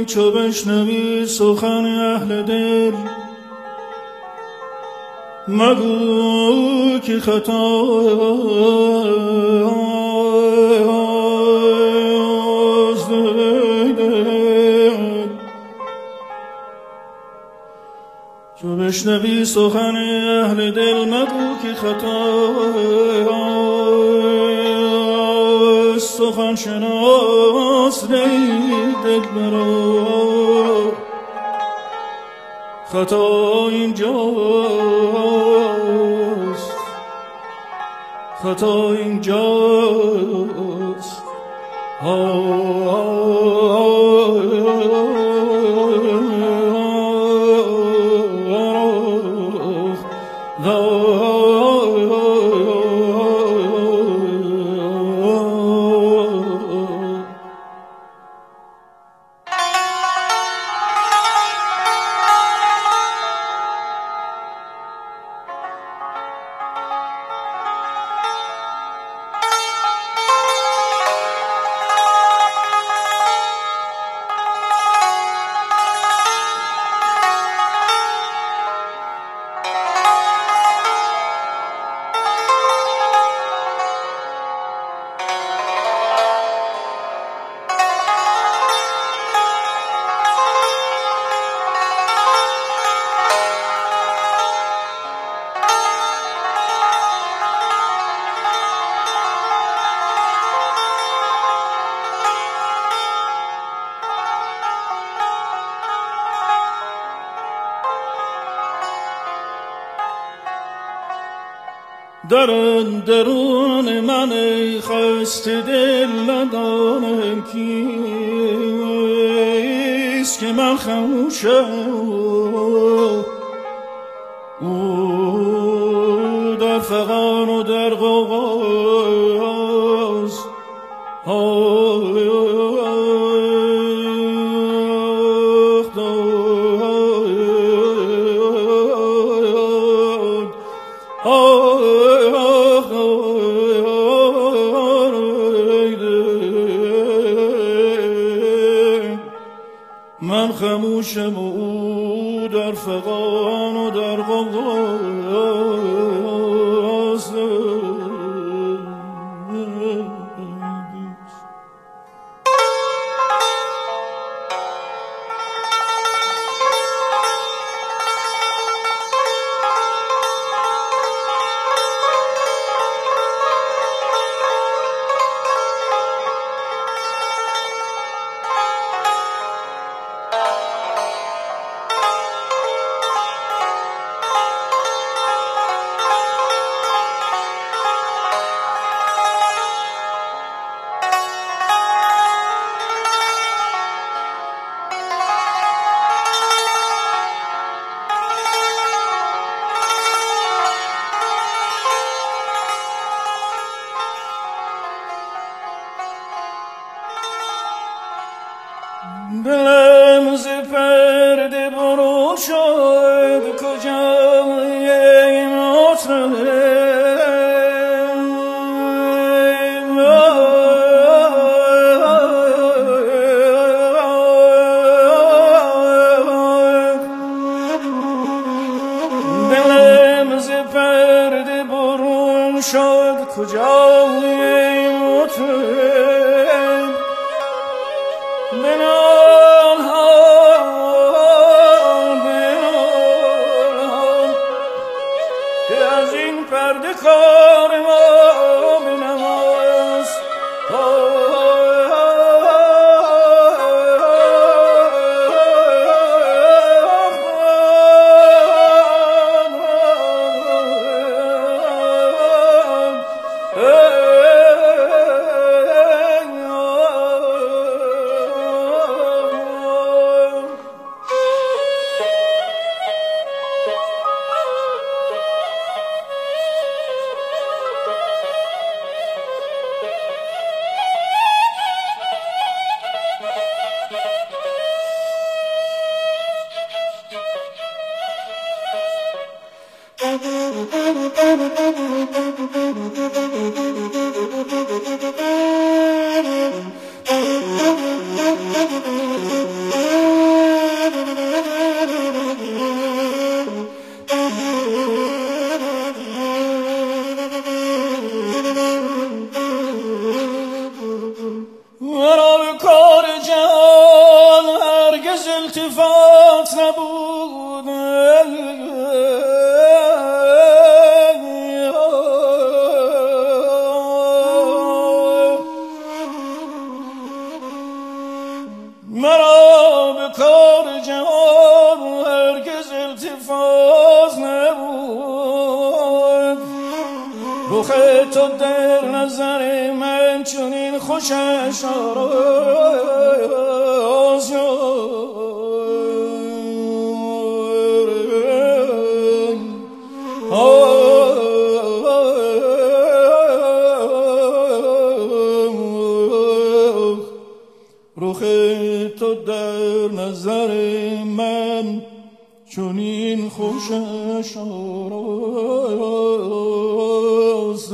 چو بشنوی سخن اهل دل مگو که خطاست دل چو بشنوی سخن اهل دل مگو که خطاست سخن شناس دل برو خطا اینجاست خطا اینجاست درون من خسته دل ندانم کیست که من خموشم او در فغان و در غوغاست من خموشم و او در فغان و در غوغاست دلم ز پرده برون شد کجای دلم ز پرده برون شد کجای مطرب از این پرده کار ما بنماست التفات نبود مرا به کار جهان هرگز التفات نبود رخ تو در نظر من چنین خوشش آراز رخ تو در نظر من چنین خوشش آراز